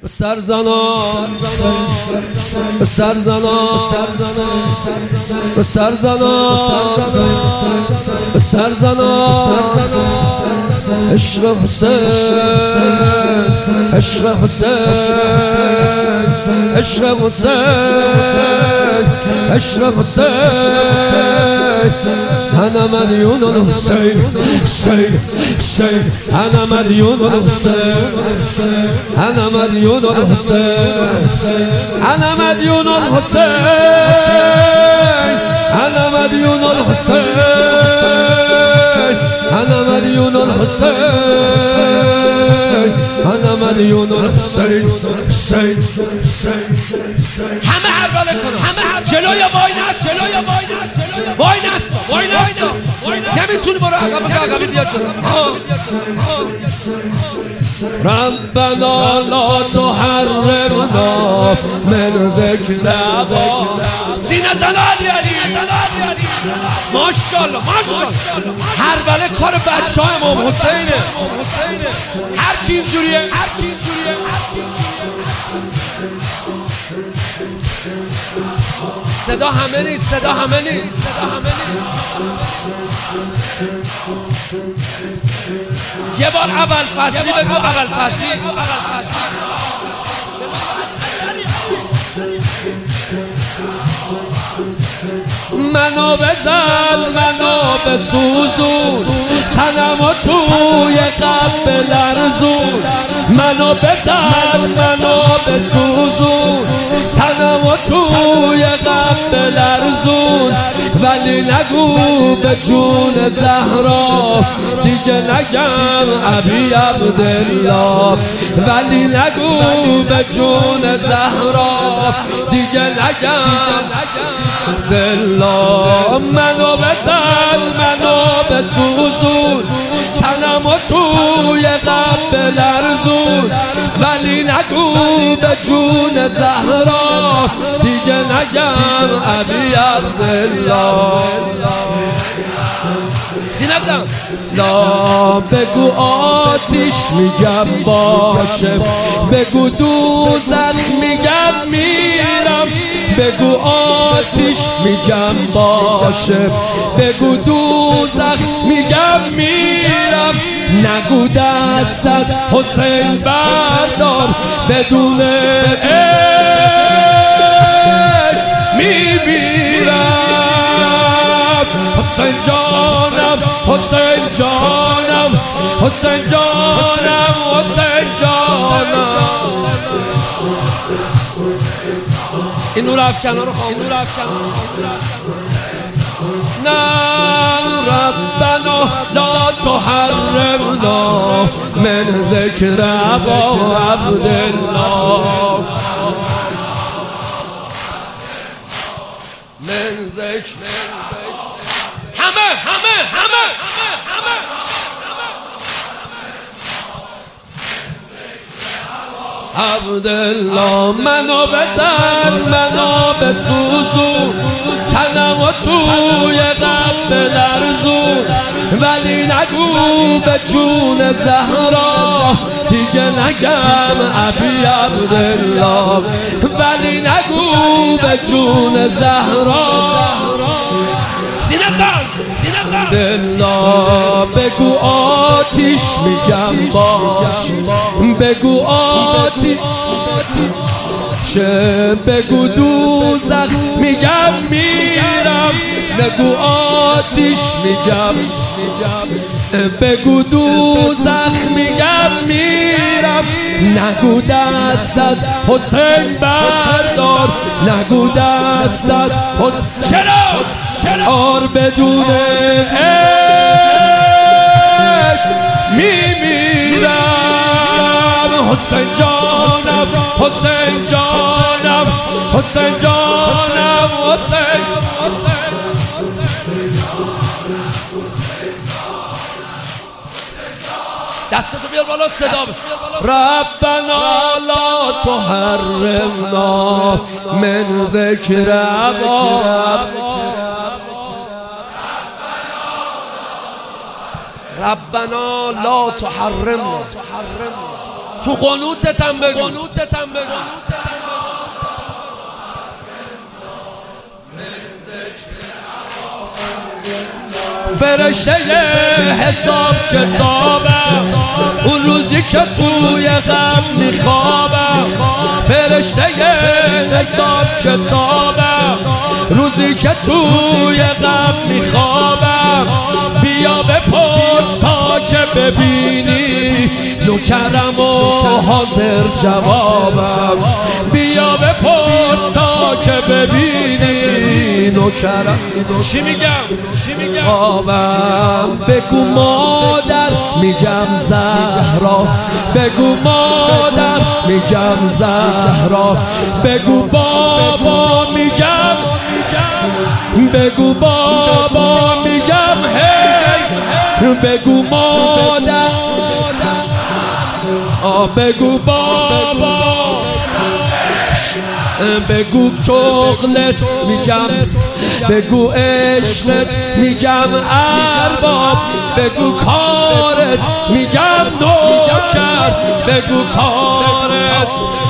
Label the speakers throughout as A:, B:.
A: سرزنا سرزنا سرزنا سرزنا عشق حسین عشق حسین عشق حسین عشق حسین انا مدیون الحسین حسین حسین انا مدیون الحسین انا مدیون الحسین انا مدیون الحسین انا مدیون الحسین انا مدیون الحسین انا مدیون الحسین حسین همه حواله کنم جلوی وای نست جلوی وای نست وای نست نمیتونی برو عقب عقب بیا جلو ربنا لا تحرمنا من ذکر سینه زن علی ماشاءالله هربله کار بچه های امام حسینه هرچی اینجوریه صدا همه نیست یه بار اول فصلی بگو اول فصلی منو بزن منو بسوزون تنمو توی قلب لرزون منو بزن منو بسوزون تنمو توی قلب لرزون ولی نگو به جون زهرا دیگه نگم ابی عبدالله ولی نگو به جون زهرا دیگه نگم دلا منو بزن منو بسوزون تنمو توی قلب لرزون ولی نگو به جون زهرا دیگه نگم ابی عبدالله سینه زن لا بگو آتیش میگم باشه بگو دوزخ میگم میرم بگو آتیش میگم باشه بگو دوزخ میگم میرم نگو دست از حسین بردار بدون عشق میمیرم حسین جانم حسین جانم حسین جانم حسین جانم این نور افکنه رو خاموش نه ربنا لا تحرمنا من ذکر ابا عبدالله من ذکر همه عبدالله منو بزن منو بسوزون تنمو توی قلب لرزون ولی نگو به جون زهرا دیگه نگم ابی عبدالله ولی نگو به جون زهرا سینه زن دلا بگو آتیش میگم باش بگو آتیش بگو دوزخ میگم میرم نگو آتیش میگم بگو دوزخ میگم میرم نگو دست از حسین بردار نگو دست از حسین چرا بدون عشق میمیرم حسین جانم حسین جانم حسین جانم حسین دستتو بیار بالا صدا ربنا لا تحرمنا من ذکر ابا ربنا لا تحرمنا تو قنوتتم بگو فرشته حساب کتابم اون روزی که توی غم میخوابم فرشته حساب کتابم روزی که توی غم میخوابم بیا بپرس تا که ببینی نوکرم و حاضر جوابم بیا بپرس تا که ببینی نوکرم چی میگم بگو مادر میگم زهرا بگو مادر میگم زهرا بگو بابا میگم بگو بابا میگم هی بگو مادر بگو بابا بگو شغلت میگم بگو عشقت میگم ارباب بگو کارت میگم نوکر بگو کارت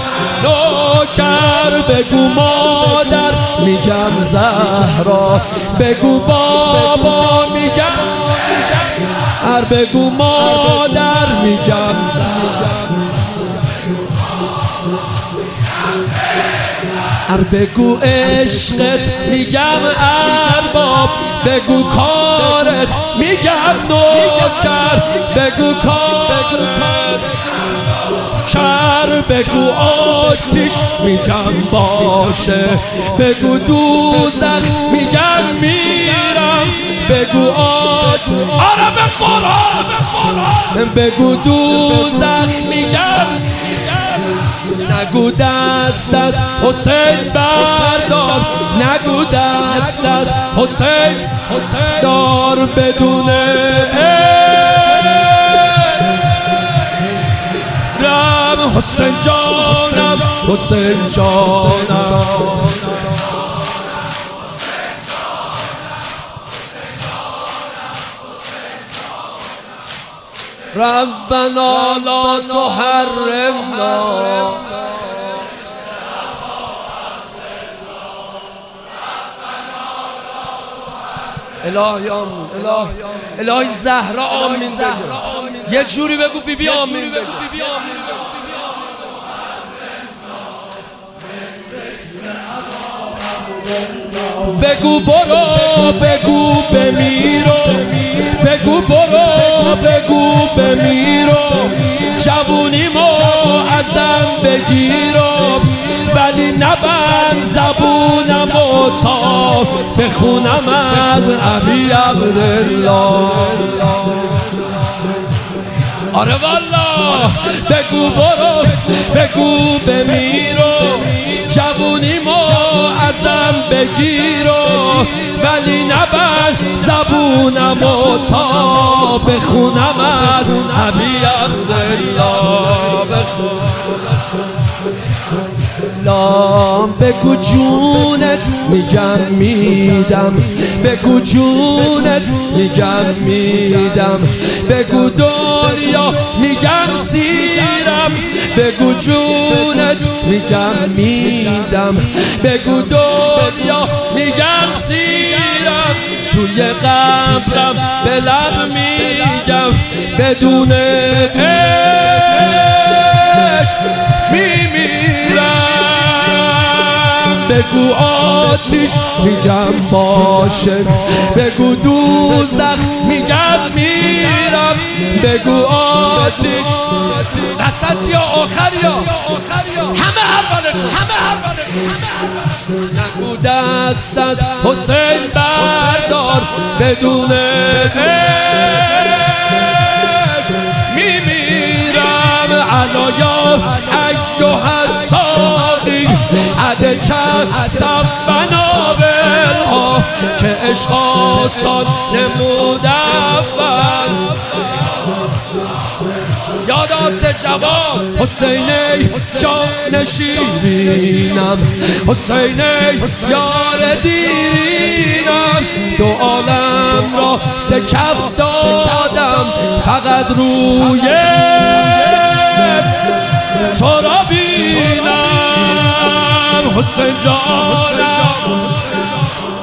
A: نوکر بگو مادر میگم زهرا بگو بابا میگم بگو مادر میگم زهرا بگو عشقت میگم ارباب بگو کارت میگم نوکر بگو کارت بگو آتیش میگم باشه بگو دوزخ میگم میرم بگو آره به قرآن بگو دوزخ میگم نگو دست از حسین بردار نگو دست از حسین دار بدون رم حسین جانم حسین جانم ربنا لا تحرمنا الهیامون الهی زهرا آمین بگو یه جوری بگو بیبی آمین بگو بگو برو بگو بمیرو بگو برو بگو بمیرو جوونیمو ازم بگیرو ولی نبند زبونمو تا بخونم از ابی عبدالله آره والا بگو برو بگو بمیرو جوونیمو ازم بگیرو ولی نبند زبونمو تا بخونم از ابی عبدالله لام بگو جونت میگم میدم بگو جونت میگم میدم بگو دنیا میگم سیرم بگو جونت میگم میدم بگو دنیا میگم سیرم توی قبرم به لب میگم بدون عشق میمیرم بگو آتیش میگم باشه بگو دوزخ میگم میرم بگو آتیش وسط یا آخر یا همه هر نگو دست از حسین بردار بدون عشق میمیرم علایا ایها الساقی عدکر صفنا بالها که عشق آسان نمود اول یاد آسه جواب حسینی جان نشیرینم، حسین یار دیرینم. دو عالم را ز کف دادم، فقط روی تو را بینم. حسین جانم